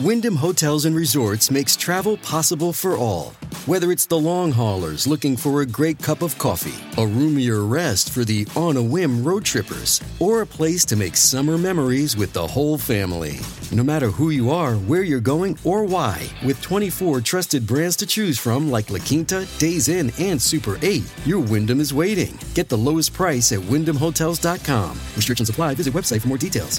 Wyndham Hotels and Resorts makes travel possible for all. Whether it's the long haulers looking for a great cup of coffee, a roomier rest for the on-a-whim road trippers, or a place to make summer memories with the whole family. No matter who you are, where you're going, or why, with 24 trusted brands to choose from like La Quinta, Days Inn, and Super 8, your Wyndham is waiting. Get the lowest price at WyndhamHotels.com. Restrictions apply. Visit website for more details.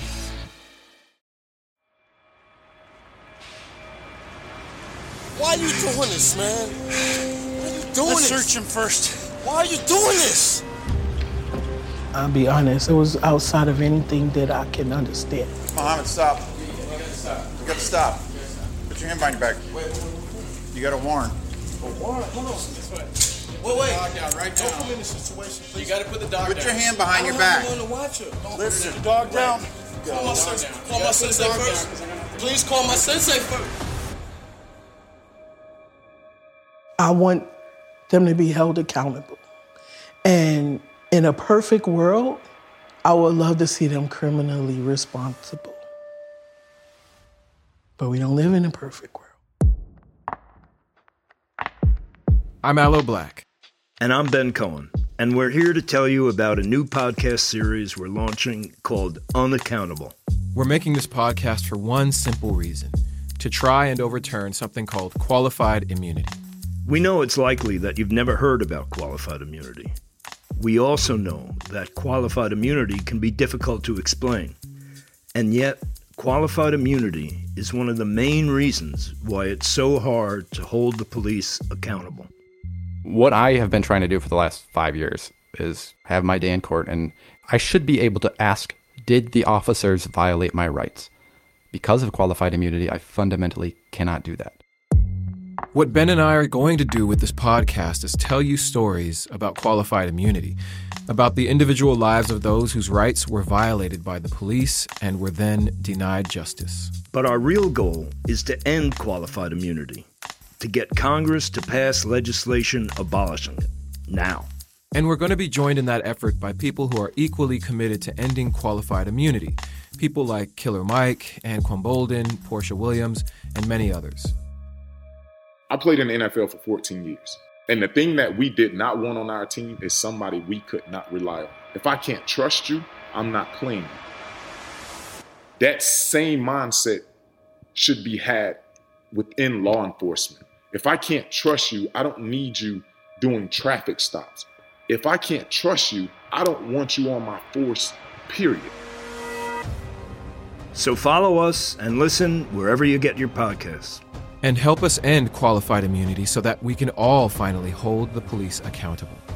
Why are you doing this, man? Why are you doing Let's this? search him first. Why are you doing this? I'll be honest, it was outside of anything that I can understand. Mohammed, stop. You gotta stop. Put your hand behind your back. You got a warrant. A warrant? Hold on. Wait. Dog down, right Don't down. put me in this situation, please. You gotta put the dog down. Put your hand behind your back. I don't want to watch her. Listen, dog down. Call my sensei. Call my sensei first. Please call my sensei first. I want them to be held accountable. And in a perfect world, I would love to see them criminally responsible. But we don't live in a perfect world. I'm Aloe Black. And I'm Ben Cohen. And we're here to tell you about a new podcast series we're launching called Unaccountable. We're making this podcast for one simple reason: to try and overturn something called qualified immunity. We know it's likely that you've never heard about qualified immunity. We also know that qualified immunity can be difficult to explain. And yet, qualified immunity is one of the main reasons why it's so hard to hold the police accountable. What I have been trying to do for the last 5 years is have my day in court, and I should be able to ask, did the officers violate my rights? Because of qualified immunity, I fundamentally cannot do that. What Ben and I are going to do with this podcast is tell you stories about qualified immunity, about the individual lives of those whose rights were violated by the police and were then denied justice. But our real goal is to end qualified immunity, to get Congress to pass legislation abolishing it, now. And we're going to be joined in that effort by people who are equally committed to ending qualified immunity. People like Killer Mike, Anquan Boldin, Portia Williams, and many others. I played in the NFL for 14 years. And the thing that we did not want on our team is somebody we could not rely on. If I can't trust you, I'm not playing you. That same mindset should be had within law enforcement. If I can't trust you, I don't need you doing traffic stops. If I can't trust you, I don't want you on my force, period. So follow us and listen wherever you get your podcasts. And help us end qualified immunity so that we can all finally hold the police accountable.